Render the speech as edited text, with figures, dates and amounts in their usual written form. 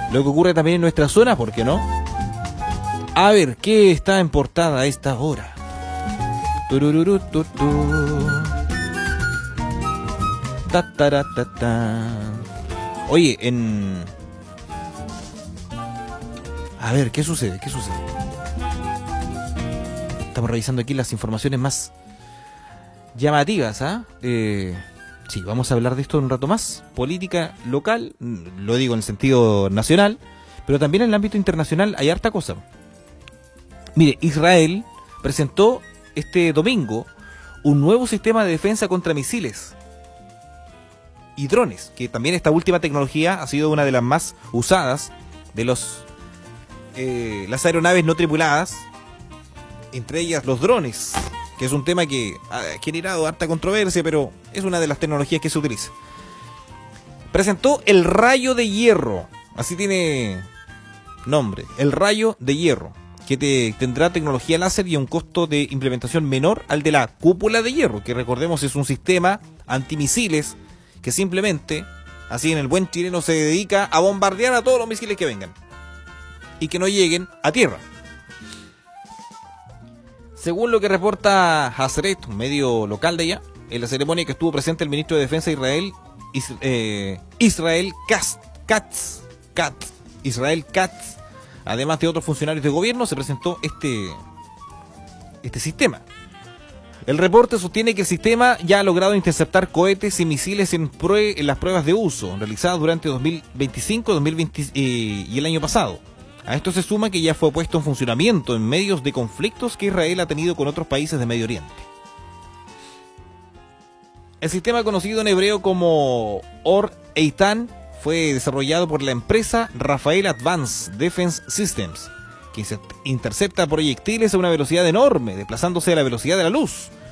lo que ocurre también en nuestra zona, ¿por qué no? A ver, ¿qué está en portada a esta hora? Oye, a ver, ¿qué sucede? Estamos revisando aquí las informaciones más llamativas, ¿ah? Sí, vamos a hablar de esto en un rato más. Política local, lo digo en el sentido nacional, pero también en el ámbito internacional hay harta cosa. Mire, Israel presentó este domingo un nuevo sistema de defensa contra misiles y drones, que también esta última tecnología ha sido una de las más usadas de las aeronaves no tripuladas, entre ellas los drones, que es un tema que ha generado harta controversia, pero es una de las tecnologías que se utiliza. Presentó el rayo de hierro, así tiene nombre, el rayo de hierro, que tendrá tecnología láser y un costo de implementación menor al de la cúpula de hierro, que recordemos es un sistema antimisiles que simplemente, así en el buen chileno, se dedica a bombardear a todos los misiles que vengan y que no lleguen a tierra. Según lo que reporta Haaretz, un medio local de allá, en la ceremonia que estuvo presente el ministro de Defensa de Israel Katz, además de otros funcionarios de gobierno, se presentó este sistema. El reporte sostiene que el sistema ya ha logrado interceptar cohetes y misiles en las pruebas de uso realizadas durante 2025 y el año pasado. A esto se suma que ya fue puesto en funcionamiento en medios de conflictos que Israel ha tenido con otros países de Medio Oriente. El sistema, conocido en hebreo como Or Eitan, fue desarrollado por la empresa Rafael Advanced Defense Systems, que intercepta proyectiles a una velocidad enorme, desplazándose a la velocidad de la luz,